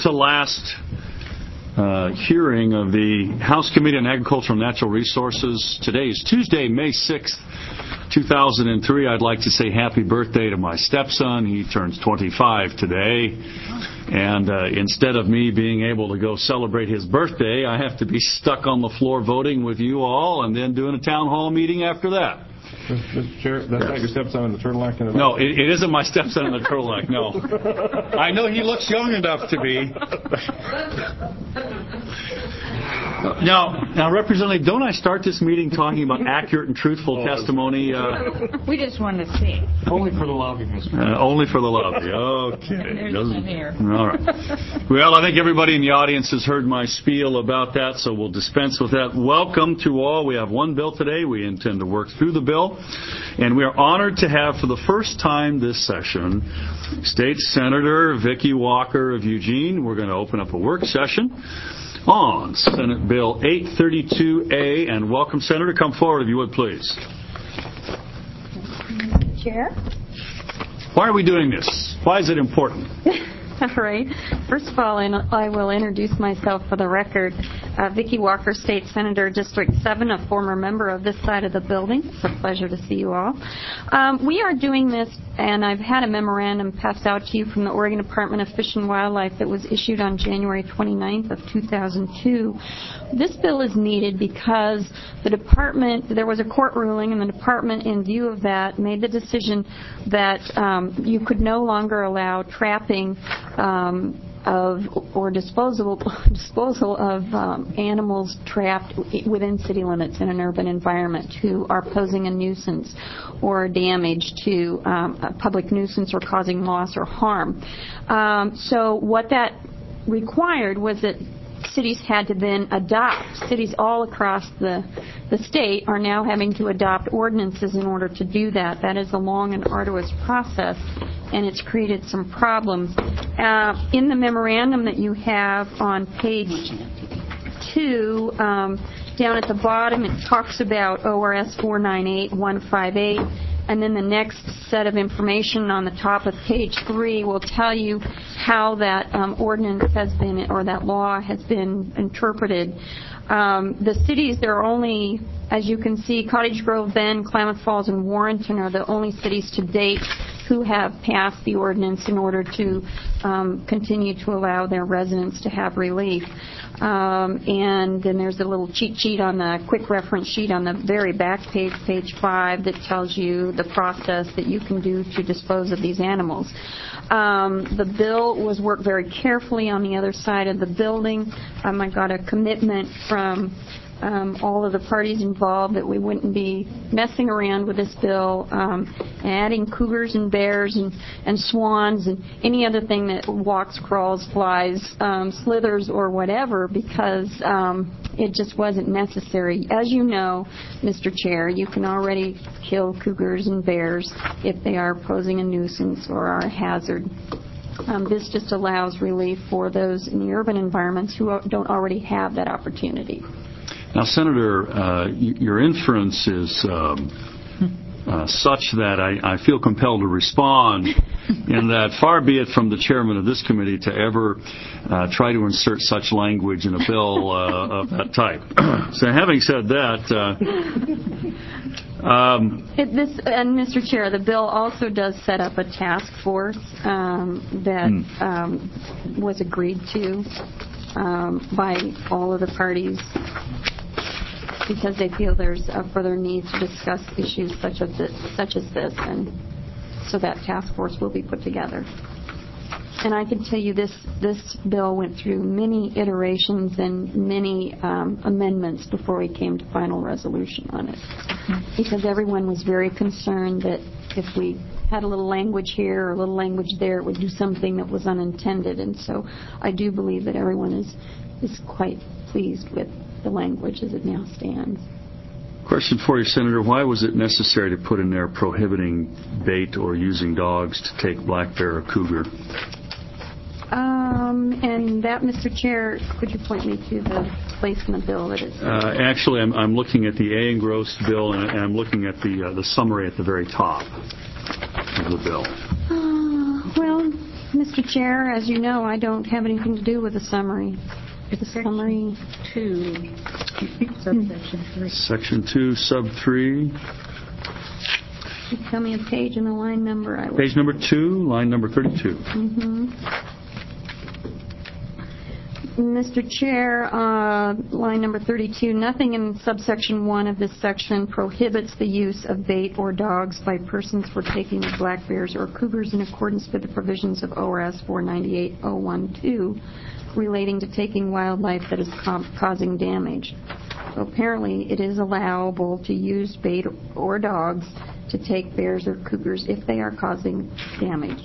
to last hearing of the House Committee on Agriculture and Natural Resources. Today is Tuesday, May 6th, 2003. I'd like to say happy birthday to my stepson. He turns 25 today. And instead of me being able to go celebrate his birthday, I have to be stuck on the floor voting with you all and then doing a town hall meeting after that. Mr. Chair, that's not your stepson in the turtleneck? No, it isn't my stepson in the turtleneck, no. I know he looks young enough to be. Now, Representative, don't I start this meeting talking about accurate and truthful testimony? We just want to see. Only for the lobby, Mr. Only for the lobby. Okay. There's none here. All right. Well, I think everybody in the audience has heard my spiel about that, so we'll dispense with that. Welcome to all. We have one bill today. We intend to work through the bill. And we are honored to have, for the first time this session, State Senator Vicki Walker of Eugene. We're going to open up a work session on Senate Bill 832A. And welcome, Senator. Come forward, if you would, please. Chair. Why are we doing this? Why is it important? All right. First of all, I will introduce myself for the record. Vicki Walker, State Senator, District 7, a former member of this side of the building. It's a pleasure to see you all. We are doing this, and I've had a memorandum passed out to you from the Oregon Department of Fish and Wildlife that was issued on January 29th of 2002. This bill is needed because the department, there was a court ruling, and the department, in view of that, made the decision that you could no longer allow trapping of or disposal of animals trapped within city limits in an urban environment who are posing a nuisance or damage to a public nuisance or causing loss or harm. So what that required was that cities had to then adopt. Cities all across the state are now having to adopt ordinances in order to do that. That is a long and arduous process, and it's created some problems. In the memorandum that you have on page 2, down at the bottom, it talks about ORS 498158, and then the next set of information on the top of page 3 will tell you how that ordinance has been, or that law has been interpreted. The cities, there are only, as you can see, Cottage Grove, Bend, Klamath Falls, and Warrenton are the only cities to date who have passed the ordinance in order to continue to allow their residents to have relief. And then there's a little cheat sheet on the quick reference sheet on the very back page, page 5, that tells you the process that you can do to dispose of these animals. The bill was worked very carefully on the other side of the building. I got a commitment from all of the parties involved that we wouldn't be messing around with this bill, adding cougars and bears and swans and any other thing that walks, crawls, flies, slithers, or whatever, because it just wasn't necessary. As you know, Mr. Chair, you can already kill cougars and bears if they are posing a nuisance or are a hazard. This just allows relief for those in the urban environments who don't already have that opportunity. Now, Senator, your inference is such that I feel compelled to respond in that far be it from the chairman of this committee to ever try to insert such language in a bill of that type. So having said that... and Mr. Chair, the bill also does set up a task force that was agreed to by all of the parties, because they feel there's a further need to discuss issues such as this, and so that task force will be put together. And I can tell you this bill went through many iterations and many amendments before we came to final resolution on it, because everyone was very concerned that if we had a little language here or a little language there, it would do something that was unintended. And so I do believe that everyone is quite pleased with the language as it now stands. Question for you, Senator. Why was it necessary to put in there prohibiting bait or using dogs to take black bear or cougar? And that, Mr. Chair, could you point me to the place in the bill that it's... Actually, I'm looking at the A. Engrossed bill, and I'm looking at the summary at the very top of the bill. Well, Mr. Chair, as you know, I don't have anything to do with the summary. The summary 2, subsection 3. Section 2, sub 3. You tell me a page and a line number. I will. Page number 2, line number 32. Mr. Chair, line number 32, nothing in subsection 1 of this section prohibits the use of bait or dogs by persons for taking of black bears or cougars in accordance with the provisions of ORS 498.012 relating to taking wildlife that is causing damage. So apparently it is allowable to use bait or dogs to take bears or cougars if they are causing damage.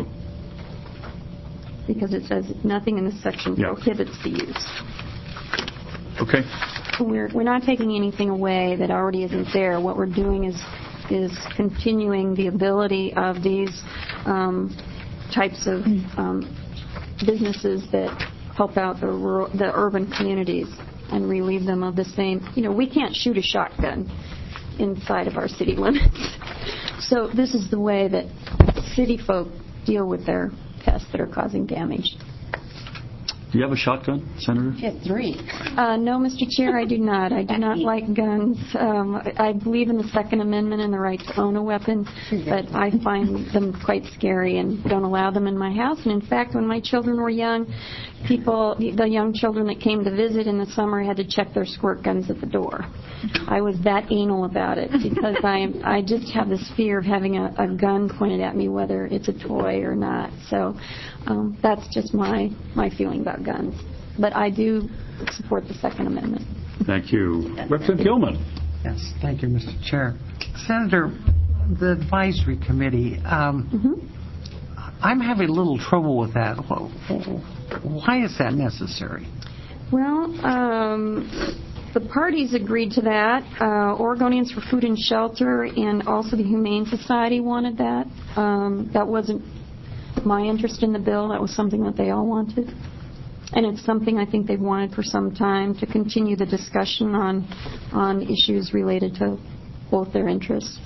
Because it says nothing in this section prohibits the use. Okay. We're not taking anything away that already isn't there. What we're doing is continuing the ability of these types of businesses that help out the urban communities and relieve them of the same. We can't shoot a shotgun inside of our city limits. So this is the way that city folk deal with their pests that are causing damage. Do you have a shotgun, Senator? I have 3. No, Mr. Chair, I do not. I do not like guns. I believe in the Second Amendment and the right to own a weapon, but I find them quite scary and don't allow them in my house. And in fact, when my children were young, the young children that came to visit in the summer had to check their squirt guns at the door. I was that anal about it because I just have this fear of having a gun pointed at me, whether it's a toy or not. So that's just my feeling about guns. But I do support the Second Amendment. Thank you. Representative Gilman. Yes, thank you, Mr. Chair. Senator, the advisory committee, I'm having a little trouble with that. Why is that necessary? Well, the parties agreed to that. Oregonians for Food and Shelter and also the Humane Society wanted that. That wasn't my interest in the bill. That was something that they all wanted. And it's something I think they've wanted for some time, to continue the discussion on issues related to both their interests.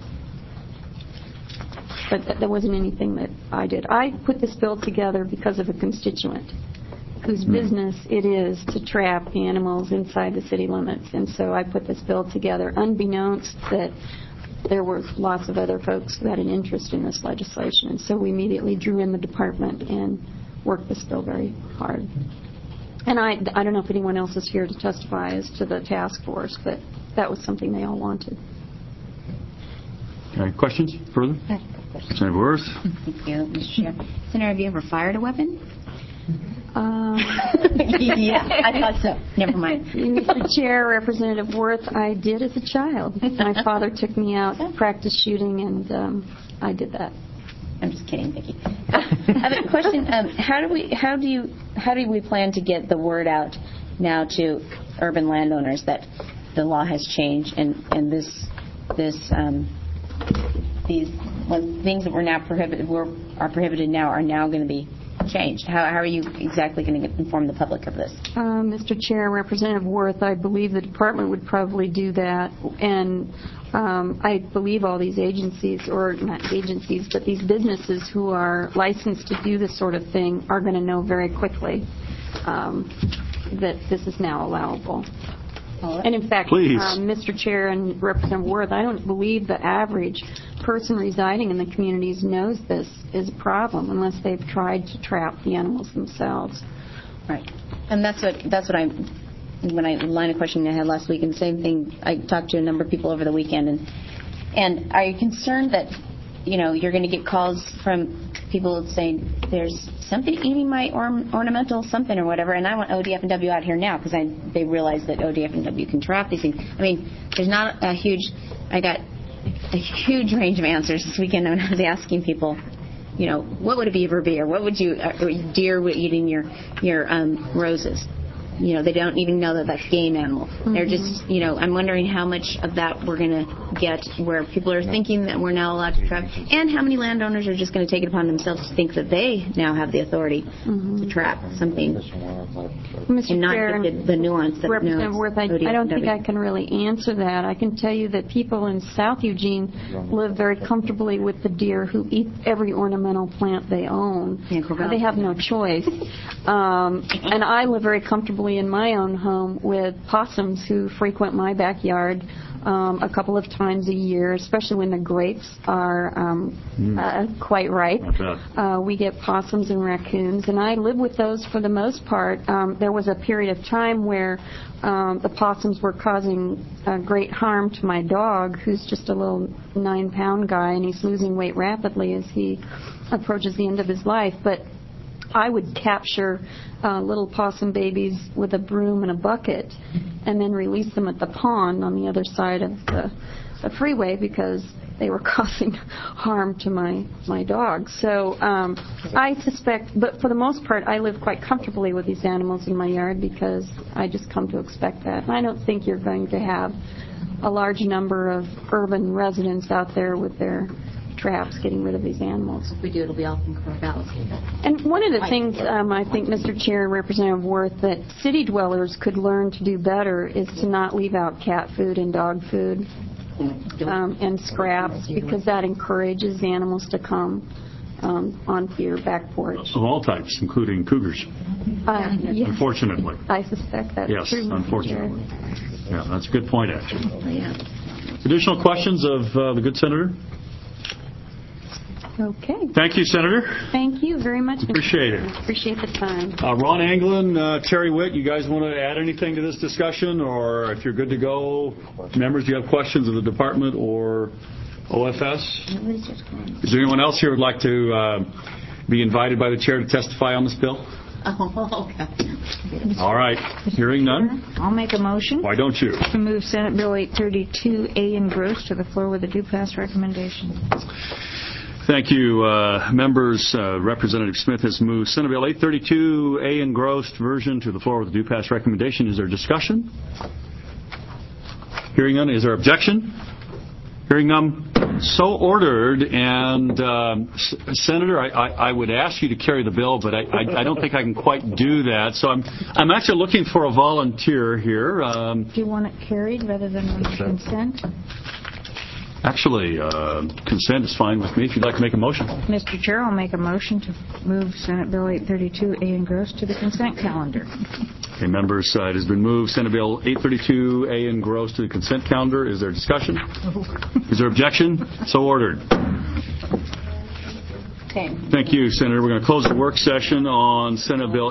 But there wasn't anything that I did. I put this bill together because of a constituent whose business it is to trap animals inside the city limits. And so I put this bill together unbeknownst that there were lots of other folks who had an interest in this legislation. And so we immediately drew in the department and worked this bill very hard. And I don't know if anyone else is here to testify as to the task force, but that was something they all wanted. Okay, questions further? Senator Worth. Thank you, Mr. Chair. Senator, have you ever fired a weapon? Yeah, I thought so. Never mind. Mr. Chair, Representative Worth, I did as a child. My father took me out to practice shooting, and I did that. I'm just kidding, Vicki. I have a question. How do we plan to get the word out now to urban landowners that the law has changed and these things that are prohibited now are now going to be changed? How are you exactly going to inform the public of this? Mr. Chair, Representative Worth, I believe the department would probably do that, and I believe all these agencies, or not agencies, but these businesses who are licensed to do this sort of thing are going to know very quickly that this is now allowable. And in fact, Mr. Chair and Representative Worth, I don't believe the average person residing in the communities knows this is a problem unless they've tried to trap the animals themselves. Right. And that's what when I line of questioning I had last week, and the same thing, I talked to a number of people over the weekend, and are you concerned that, you're going to get calls from people saying there's something eating my ornamental something or whatever, and I want ODF&W out here now because they realize that ODF&W can trap these things. I mean, I got a huge range of answers this weekend when I was asking people, what would a beaver be, or what would deer eating your roses? they don't even know that that's game animal. They're just, I'm wondering how much of that we're going to get where people are thinking that we're now allowed to trap, and how many landowners are just going to take it upon themselves to think that they now have the authority to trap something, Mr. and not Chair, get the nuance that Representative no, Worth, I don't think I can really answer that. I can tell you that people in South Eugene live very comfortably with the deer who eat every ornamental plant they own. They have no choice. And I live very comfortably in my own home with possums who frequent my backyard a couple of times a year, especially when the grapes are quite ripe. We get possums and raccoons, and I live with those for the most part. There was a period of time where the possums were causing great harm to my dog, who's just a little 9-pound guy, and he's losing weight rapidly as he approaches the end of his life. But I would capture little possum babies with a broom and a bucket and then release them at the pond on the other side of the freeway because they were causing harm to my dog. So I suspect, but for the most part, I live quite comfortably with these animals in my yard because I just come to expect that. And I don't think you're going to have a large number of urban residents out there with their traps getting rid of these animals. If we do, it'll be all from Corvallis. And one of the things I think, Mr. Chair and Representative Worth, that city dwellers could learn to do better is to not leave out cat food and dog food and scraps, because that encourages the animals to come onto your back porch. Of all types, including cougars. Yes. Unfortunately. I suspect that's yes, true. Yes, unfortunately. Yeah, that's a good point, actually. Yeah. Additional questions of the good senator? Okay. Thank you, Senator. Thank you very much. Appreciate it. Appreciate the time. Ron Anglin, Terry Witt, you guys want to add anything to this discussion? Or if you're good to go, members, do you have questions of the department or OFS? Is there anyone else here who would like to be invited by the chair to testify on this bill? Oh, okay. All right. Hearing none? I'll make a motion. Why don't you? To move Senate Bill 832A engrossed to the floor with a due pass recommendation. Thank you, members. Representative Smith has moved Senate Bill 832A engrossed version to the floor with a due pass recommendation. Is there discussion? Hearing none. Is there objection? Hearing none. So ordered. And Senator, I would ask you to carry the bill, but I don't think I can quite do that. So I'm actually looking for a volunteer here. Do you want it carried rather than on consent? Actually, consent is fine with me if you'd like to make a motion. Mr. Chair, I'll make a motion to move Senate Bill 832A engrossed to the consent calendar. Okay, members, it has been moved Senate Bill 832A engrossed to the consent calendar. Is there discussion? Is there objection? So ordered. Okay. Thank you, Senator. We're going to close the work session on Senate Bill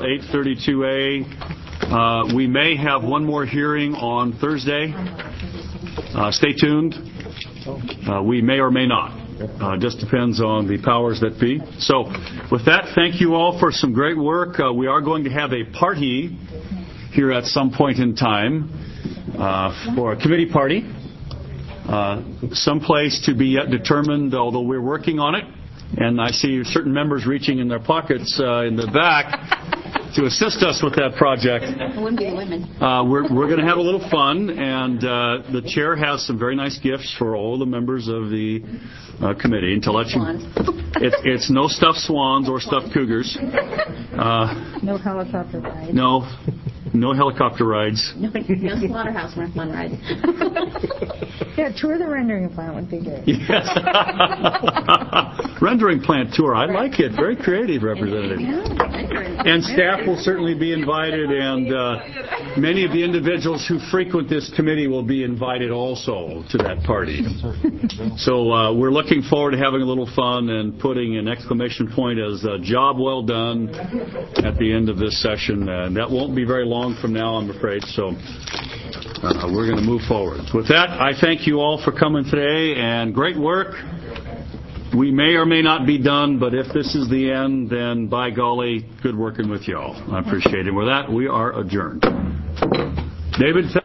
832A. We may have one more hearing on Thursday. Stay tuned. We may or may not. Just depends on the powers that be. So with that, thank you all for some great work. We are going to have a party here at some point in time for a committee party. Someplace to be yet determined, although we're working on it. And I see certain members reaching in their pockets in the back to assist us with that project. It wouldn't be the women. We're going to have a little fun, and the chair has some very nice gifts for all the members of the committee. And to let you, it's no stuffed swans or stuffed cougars. No helicopter rides. No helicopter rides. No slaughterhouse fun rides. Yeah, tour the rendering plant would be good. Yes. Rendering plant tour. I like it. Very creative, Representative. And staff will certainly be invited, and many of the individuals who frequent this committee will be invited also to that party. So we're looking forward to having a little fun and putting an exclamation point as a job well done at the end of this session. And that won't be very long from now, I'm afraid. So we're going to move forward. With that, I thank you all for coming today, and great work. We may or may not be done, but if this is the end, then by golly, good working with you all. I appreciate it. With that, we are adjourned. David.